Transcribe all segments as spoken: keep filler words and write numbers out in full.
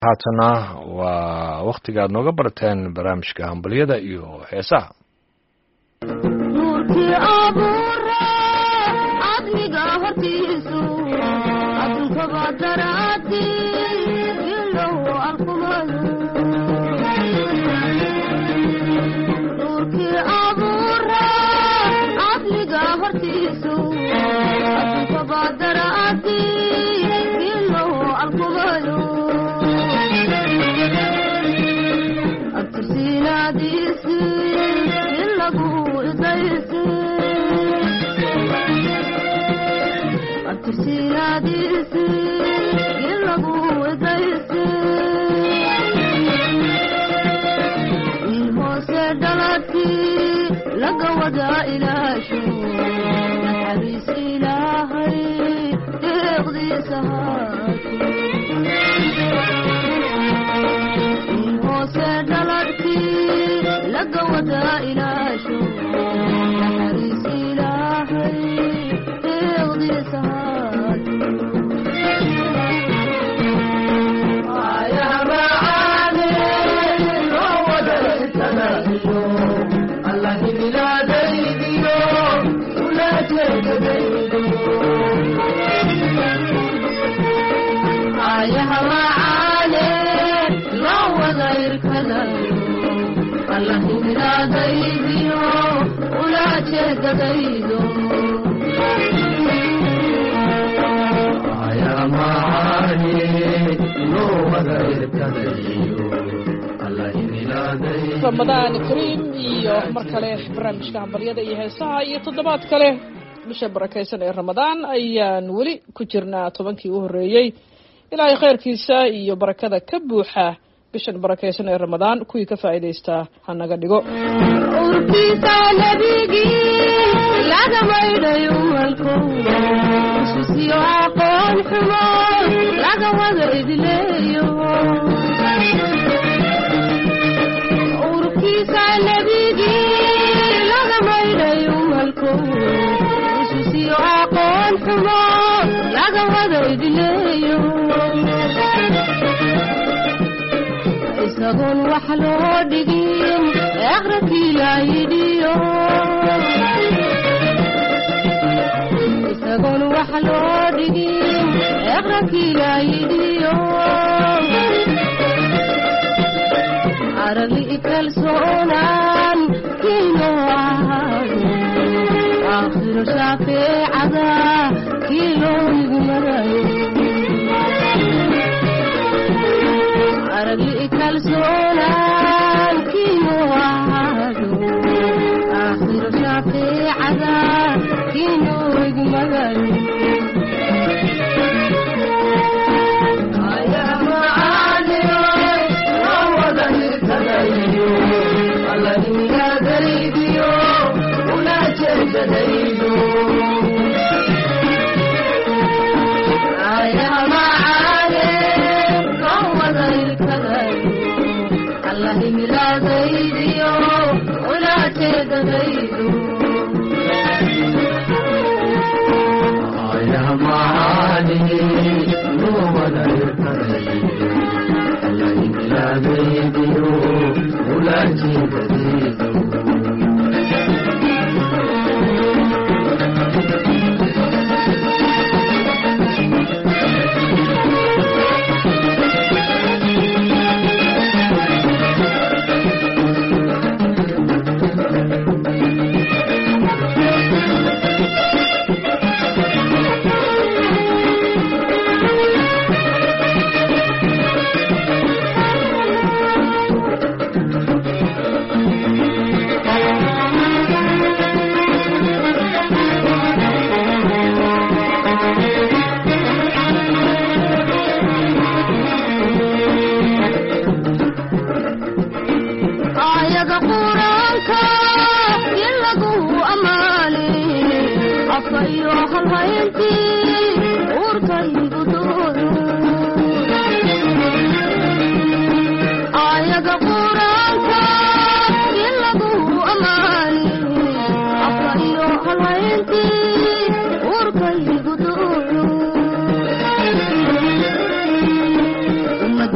haatana waa waqtiga aad nooga barateen barnaamijka hambaliyada iyo heesaha nuurkii abuure adniga hortiisu adunka badaraati ilow alkumadu nuurkii abuure adniga hortiisu adunka badaraati ilow alkumadu abtirsiinaadiisi ilagu idaysi abtirsiinaadiisi ilagu idaysi in hoose dhaladkii laga wadaa ilaasho naxariis ilaahay deeqdiisa haati laga wadaa ilaasho naxariis ilaahay deeqdiisa haati ayaamacaane loo wada itanaadiyo allahi milaadaydiyo ulajeedadaydo ayaamacaane loo wada irkadayo allahi milaadaydiyo ulajeedadaydo ayaamacaane loo wada irkadayo allahi milaadaydiyo ramadaan kariim iyo mar kale barnaamijka hambalyada iyo heesaha iyo toddobaad kale bisha barakaysan ee ramadaan ayaan weli ku jirnaa tobankii u horreeyey ilaahay khayrkiisa iyo barakada ka buuxa bishan barakaysan ee ramadaan kuwii ka faa'iidaystaa ha naga dhigo urkiisa nabigii laga maydhayo malko ususiyo aqoon xumo laga wada idleeyo urkiisa nabigii laga maydhayo malko ususiyo aqoon xumo laga wada idleeyo isagoon wax loo dhigin aqrabkii laayidhiyo isagoon wax loo dhigin aqrabkii laayidhiyo aragli ikalsoonaan kiinoo ahaado aakhiro shaafeecada kii loo igmarayo aragli ikalsoonaan kiinoo ahaado aakhiro shaafeecada kiinoo igmarayo umadiisa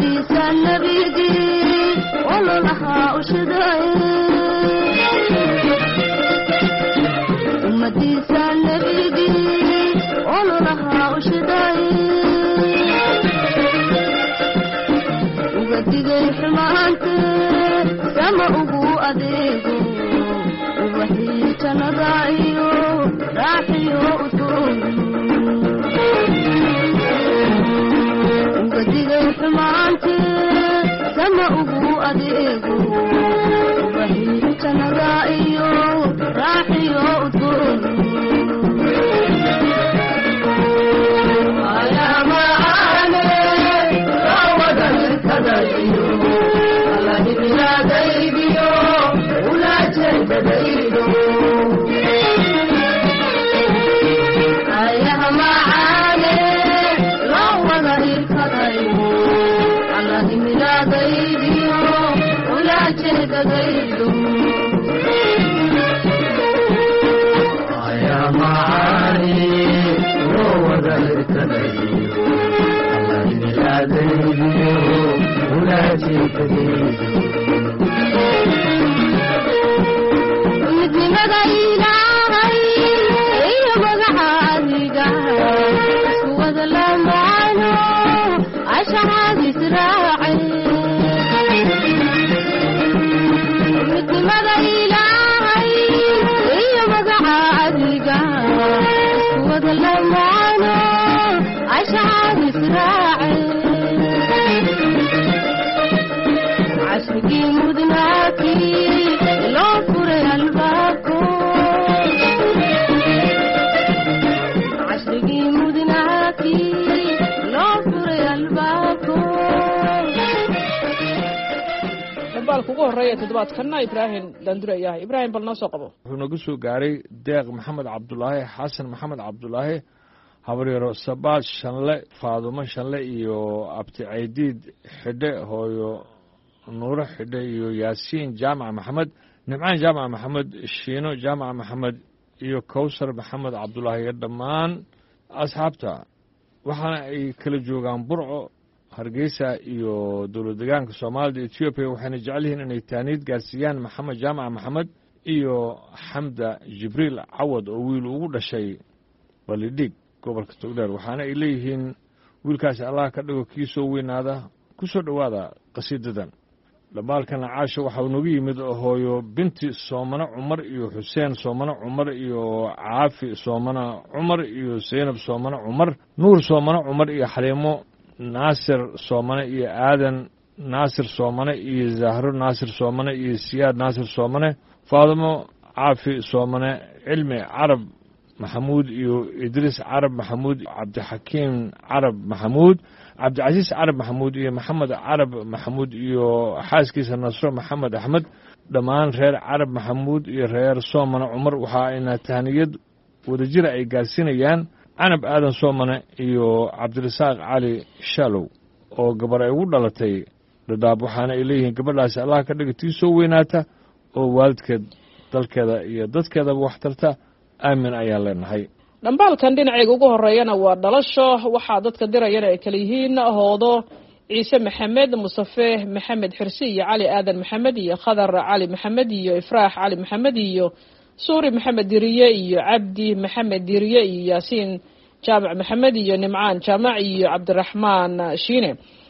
ugu horeeya toddobaadkana Ibrahim Danduraya Ibrahim bal noo soo qabo wuxuu nagu soo gaaray deeq maxamed cabdulaahi xasan maxamed cabdulaahi habaryaro sabaad shanle faadumo shanle iyo abti caydiid xidhe hooyo nuuro xidhe iyo yaasiin jaamac maxamed nimcaan jaamac maxamed shiino jaamac maxamed iyo kowsar maxamed cabdulaahi iyo dhammaan asxaabta waxaana ay kala joogaan burco hargeysa iyo dowlad deegaanka soomaalida Ethiopia waxayna jecel yihiin inay taaniid gaarsiiyaan maxamed jaamac maxamed iyo xamda jibriil cawad oo wiil ugu dhashay balidhig gobolka togdheer waxaana ay leeyihiin wiilkaasi allah ka dhigo kii soo weynaada ku soo dhowaada qasiidadan dhamaalkana caasho waxa uu nagu yimid hooyo binti soomana cumar iyo xuseen soomana cumar iyo caafi soomana cumar iyo Zainab soomana cumar nuur soomana cumar iyo xaliimo naasir soomane iyo aadan naasir soomane iyo zahro naasir soomane iyo siyaad naasir soomane faadimo caafi soomane cilmi carab maxamuud iyo idriis carab maxamuud cabdixakiim carab maxamuud cabdicasiis carab maxamuud iyo maxamed carab maxamuud iyo xaaskiisa nasro maxamed axmed dhammaan reer carab maxamuud iyo reer soomane cumar waxa ayna tahniyad wadajira ay gaarsiinayaan canab aadan soomane iyo cabdirasaaq cali shaalow oo gabar ay ugu dhalatay dhadhaab waxaana ay leeyihiin gabadhaasi allah ka dhiga tii soo weynaata oo waalidkeed dalkeeda iyo dadkeedaba wax tarta aamin ayaan leenahay dhambaalkan dhinacayga ugu horeeyana waa dhalasho waxaa dadka dirayana ay kala yihiin hoodo ciise maxamed mustafe maxamed xirsi iyo cali aadan maxamed iyo khadar cali maxamed iyo ifraax cali maxamed iyo suuri maxamed diriye iyo cabdi maxamed diriye iyo yaasiin jaamac maxamed iyo nimcaan jaamac iyo cabdiraxmaan shiine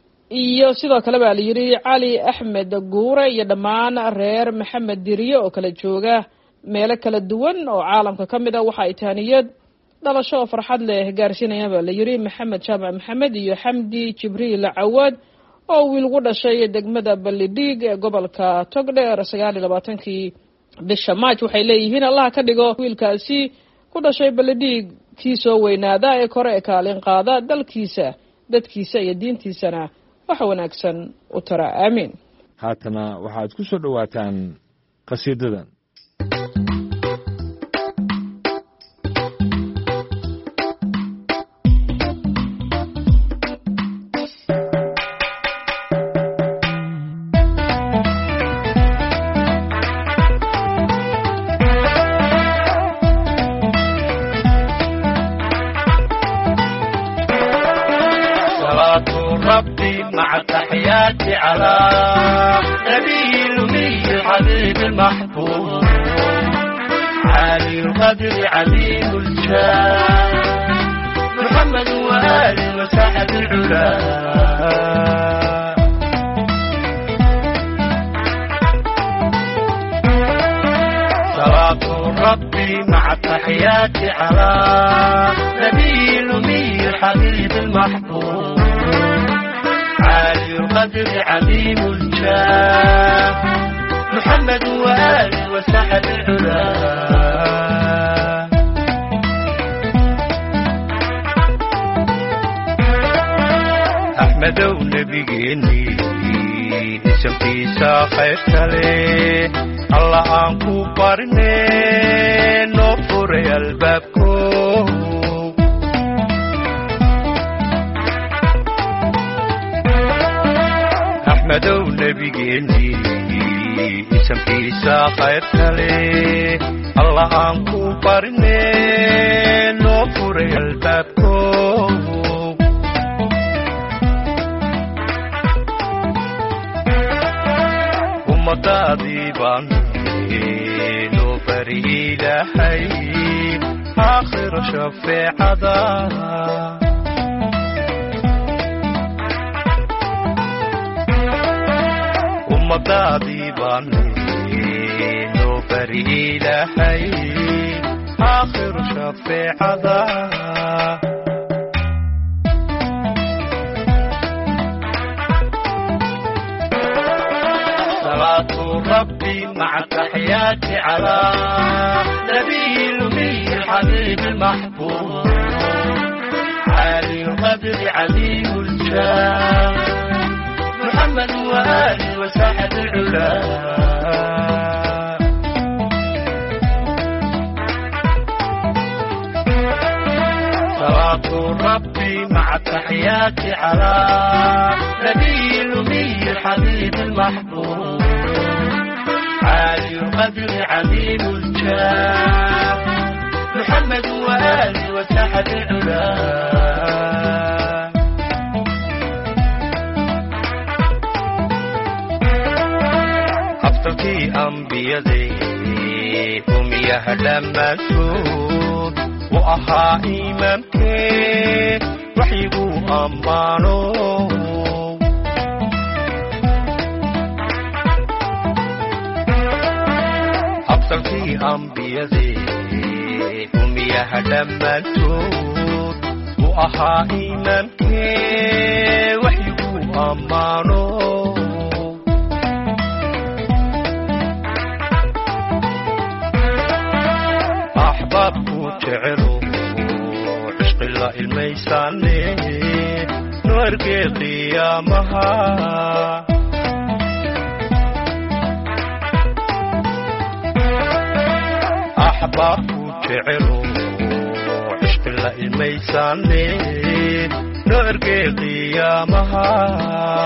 iyo sidoo kale baa la yidhi cali axmed guure iyo dhammaan reer maxamed diriye oo kala jooga meelo kala duwan oo caalamka ka mid a waxa ay taaniyad dhalasho oo farxad leh gaarsiinayaan baa la yidhi maxamed jaamac maxamed iyo xamdi jibriil cawad oo wiil ugu dhashay degmada balidhiig ee gobolka togdheer sagaal iyo labaatankii bisha maaj waxay leeyihiin allah ka dhigo wiilkaasi ku dhashay balidhiig kii soo weynaada ee kore ee kaalin qaada dalkiisa dadkiisa iyo diintiisana wax wanaagsan u tara aamiin haatana waxaad ku soo dhowaataan qasiidadan مع تحياتي على نبي الأمي الحبيب المحبوب عالي القدر عظيم الشان محمد وآله وصحب العلا صلاة ربي مع التحيات على نبي الأمي الحبيب المحبوب عالي القدر عظيم الشان محمد وآله وصحب العلا أحمد ونبيني اسمتي ساخيت عليه الله أنكو بارني نوفر البابكو أحمد ونبيني اسمتي ساخيت عليه الله أنكو بارني نوفر البابكو مضادي باني لو فريد حي آخر شفيع ذا ومضادي باني لو فريد حي آخر شفيع ذا ربي مع تحياتي على نبي الأمي الحبيب المحبوب عالي القدر عظيم الشان محمد وآله وصحب العلا صلاة ربي مع تحياتي على نبي الأمي الحبيب المحبوب عالي القدر عظيم الشان محمد وآله وصحب العلا أفضلتي أنبيادي أمياه لما سود وأها إمامك وحيبو أمانو أبصرتي أنبيادي أمياه لما سود وأها إمامك وحيبو أمانو أحبابكو تعروا عشق الله الميساني نورقي قيامها أحبابكو تعروا عشق الله الميساني نورقي قيامها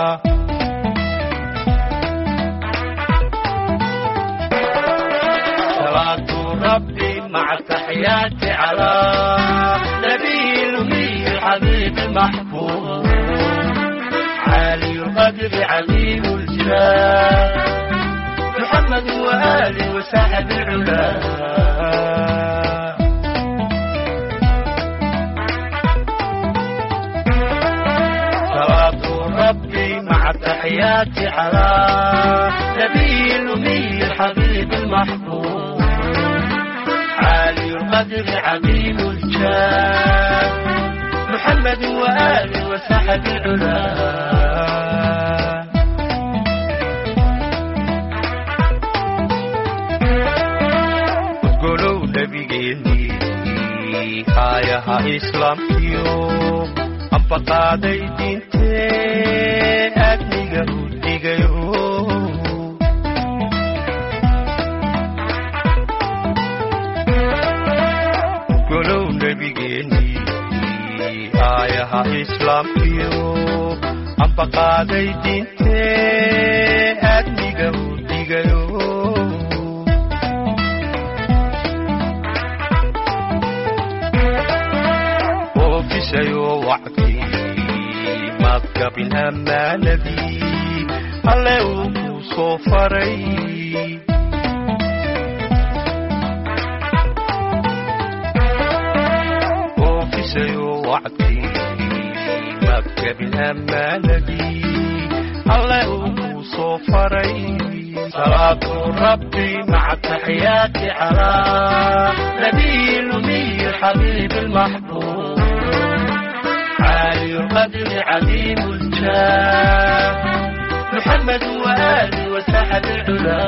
ربي مع تحياتي على نبي الأمي الحبيب المحبوب عالي القدر عظيم الجلال محمد وآله وصحب العلا صلاة ربي مع تحياتي على نبي الأمي الحبيب المحبوب عالي القدر عظيم الشان محمد وآله وصحب العلا قولوا نبيني آيها إسلام كيو أم بقادي دينتي أدني قهودي قيو قولوا نبيني آيها إسلام كيو أم بقادي دينتي أدني قهودي قيو وفي سيو وعدي ما تقبل أما نبي soo faray oofisayo wacdkii maktabin ammaanadii alle uu soo faray salaatu rabbi maca taxiyaati calaa nabiyi lumiyi xabiibi almaxbuub عالي القدر عظيم الجاه محمد وآله وسحب العلا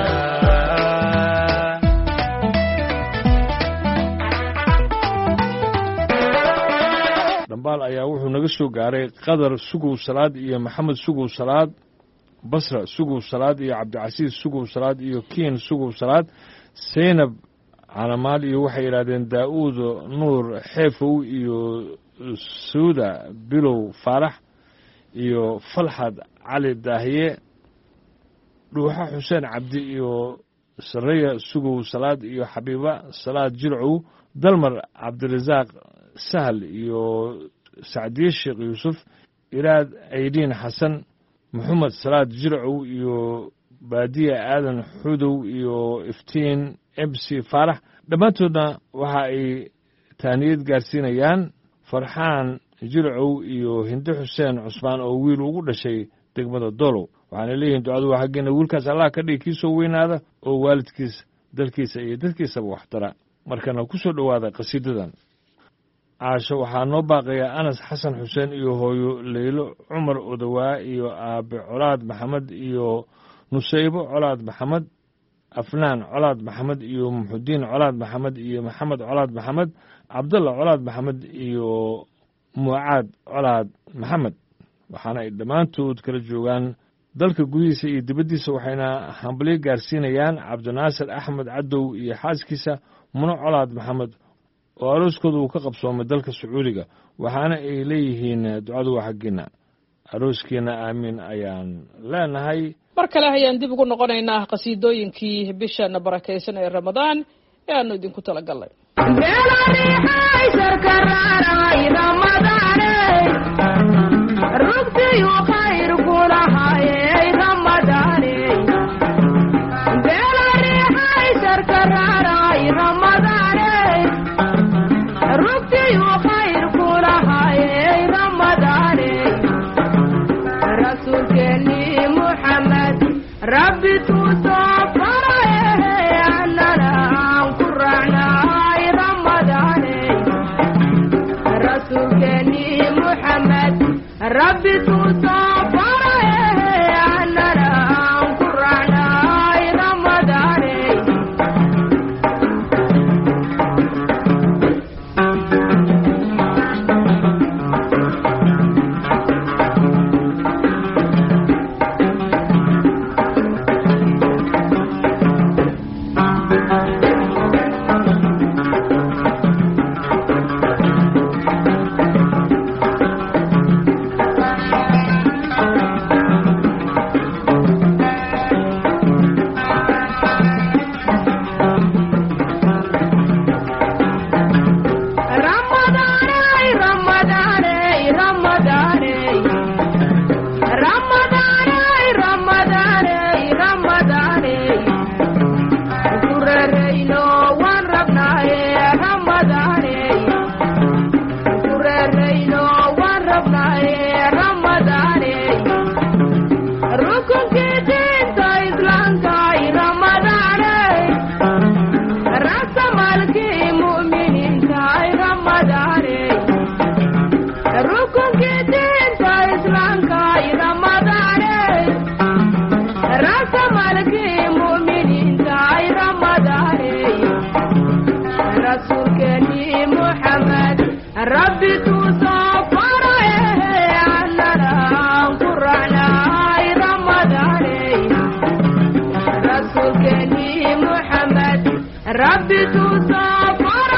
dambaal ayaa wuxuu naga soo gaaray qadar sugow salaad iyo maxamed sugow salaad basra sugow salaad iyo cabdicasiis sugow salaad iyo kiin sugow salaad seynab calamaal iyo waxay yidhahdeen daa'uud nuur xeefow iyo suuda bilow faarax iyo falxad cali daahiye dhuuxa xuseen cabdi iyo sarreya sugow salaad iyo xabiiba salaad jilcow dalmar cabdirasaaq sahal iyo sacdiye sheekh yuusuf iraad aydiin xasan maxamed salaad jilcow iyo baadiya aadan xudow iyo iftiin emsi faarax dhammaantoodna waxa ay taaniyad gaarsiinayaan farxaan jilcow iyo hinde xuseen cusmaan oo wiil ugu dhashay degmada dolow waxaana leeyihiin ducadu waa xaggeena wiilkaas allah ka dhigi kii soo weynaada oo waalidkiis dalkiisa iyo dadkiisaba waxtara markana ku soo dhowaada qasiidadan caasho waxaa noo baaqayaa anas xasan xuseen iyo hooyo leylo cumar odawaa iyo aabe colaad maxamed iyo nusaybo colaad maxamed afnaan colaad maxamed iyo muxudiin colaad maxamed iyo maxamed colaad maxamed cabdalla colaad maxamed iyo mucaad colaad maxamed waxaana ay dhammaantood kala joogaan dalka gudihiisa iyo dibaddiisa waxayna hambalyo gaarsiinayaan cabdinaasir axmed cadow iyo xaaskiisa muno colaad maxamed oo arooskooda uu ka qabsoomay dalka sacuudiga waxaana ay leeyihiin ducadu waa xaggiina arooskiina aamiin ayaan leenahay mar kale ayaan dib ugu noqonaynaa qasiidooyinkii bishana barakaysan ee ramadaan ee aanu idinku talagalnay ربي تصفر أننا قرعنا رمضان رسولني محمد ربي تصفر أننا قرعنا رمضان ربي تصفر أننا قرعنا رمضان رسولك محمد ربي تصفر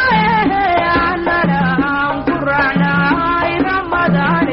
أننا قرعنا رمضان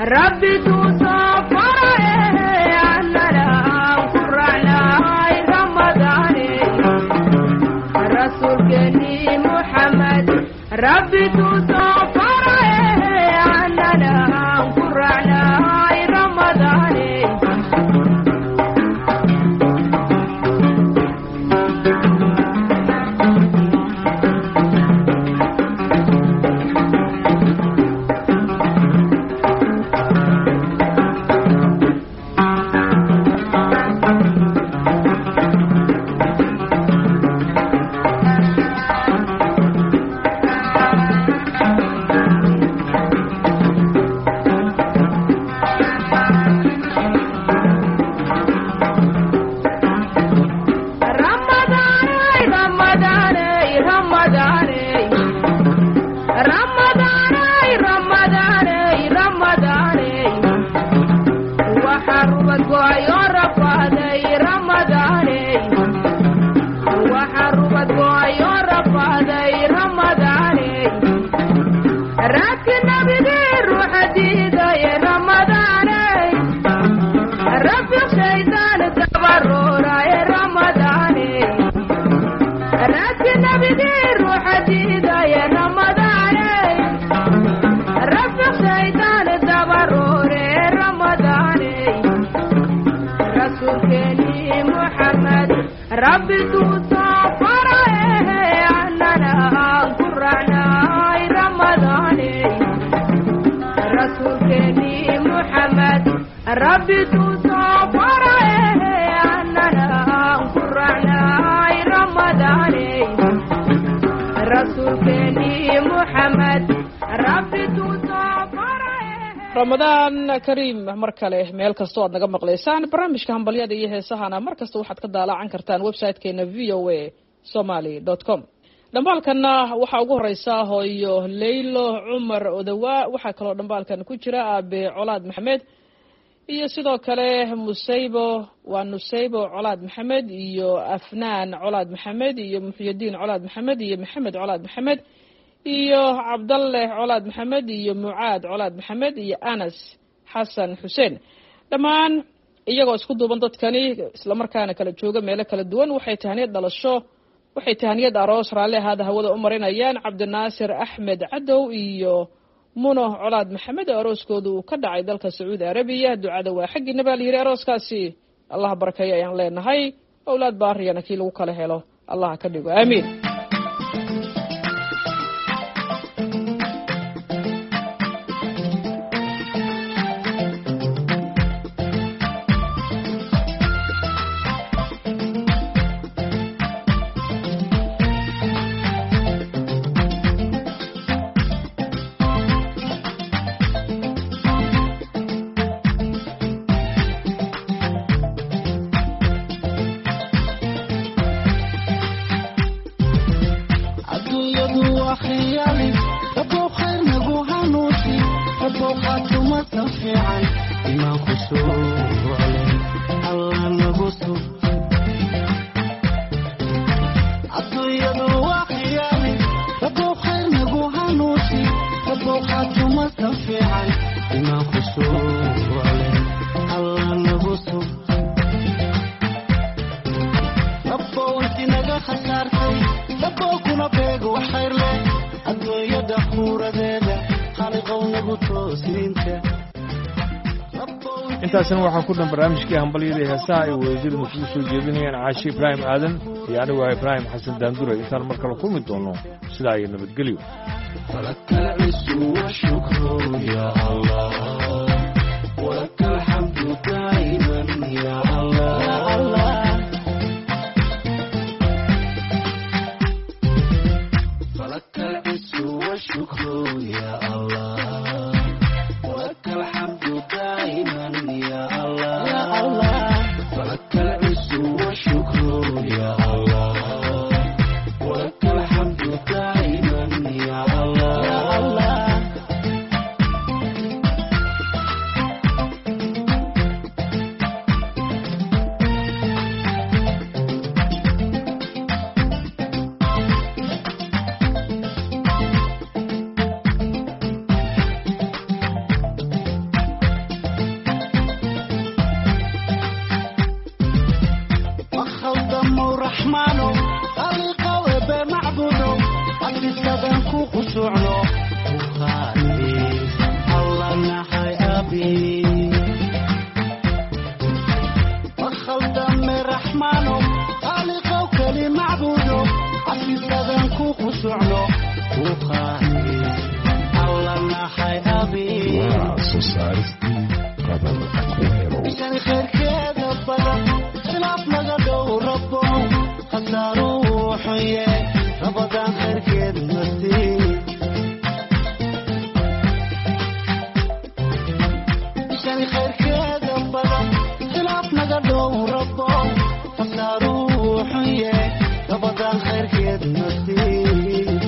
ربي تصفر عننا قرعنا رمضاني رسول كني محمد ربي تصفر عننا قرعنا رمضاني ربي تصفر عننا قرعنا رمضاني رسول كني محمد ربي تصفر عننا قرعنا رمضاني رسول كني محمد ربي تصفر ramadaan kariim mar kale meel kastoo aad naga maqlaysaan barnaamijka hambalyada iyo heesahana mar kasta waxaad ka daalacan kartaan website-keena v o a somaly dot com dhambaalkanna waxaa ugu horeysa hooyo leylo cumar odawa waxaa kaloo dhambaalkan ku jira aabe colaad maxamed iyo sidoo kale musaybo waa nusaybo colaad maxamed iyo afnaan colaad maxamed iyo muxyidiin colaad maxamed iyo maxamed colaad maxamed iyo cabdalle colaad maxamed iyo mucaad colaad maxamed iyo anas xasan xuseen dhammaan iyagoo isku duuban dadkani islamarkaana kala jooga meelo kala duwan waxay tahaniyad dhalasho waxay tahaniyad aroos raalli ahaada hawada u marinayaan cabdinaasir axmed cadow iyo muno colaad maxamed oo arooskooda uu ka dhacay dalka sacuudi arabiya ducada waa xaggiina baa la yidhi arooskaasi allah barakeeyo ayaan leenahay owlaad baariyana kii lagu kala helo allah ka dhigo aamiin intaasna waxaa ku dhan barnaamijkii hambalyada heesaha ay wadajirnu kugu soo jeedinayaan caashi ibraahim aadan iyo anigu waa ibraahim xasan daandure intaan mar kale kulmi doono sidaa iyo nabadgelyo ربي وخلد من رحمانه خالقه وكلي معبوده عسيس لذنكو خسعنه وخاهي الله نحي أبي عشان خير كده بدا خلاف لقدو ربه خسارو روحيه رمضان خير كده نسيه عشان خير كده بدا خلاف لقدو ربه خسارو روحيه رمضان خير كده نسيه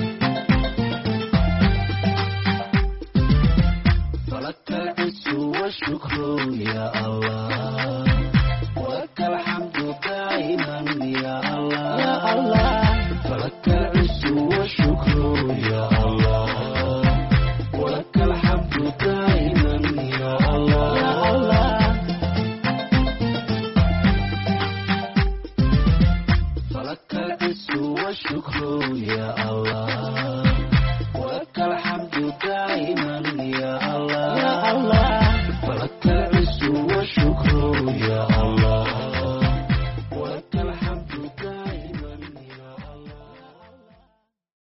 فلك العز والشكر يا الله ولك الحمد دائما يا الله يا الله فلك العز والشكر يا الله ولك الحمد دائما يا الله يا الله فلك العز والشكر يا الله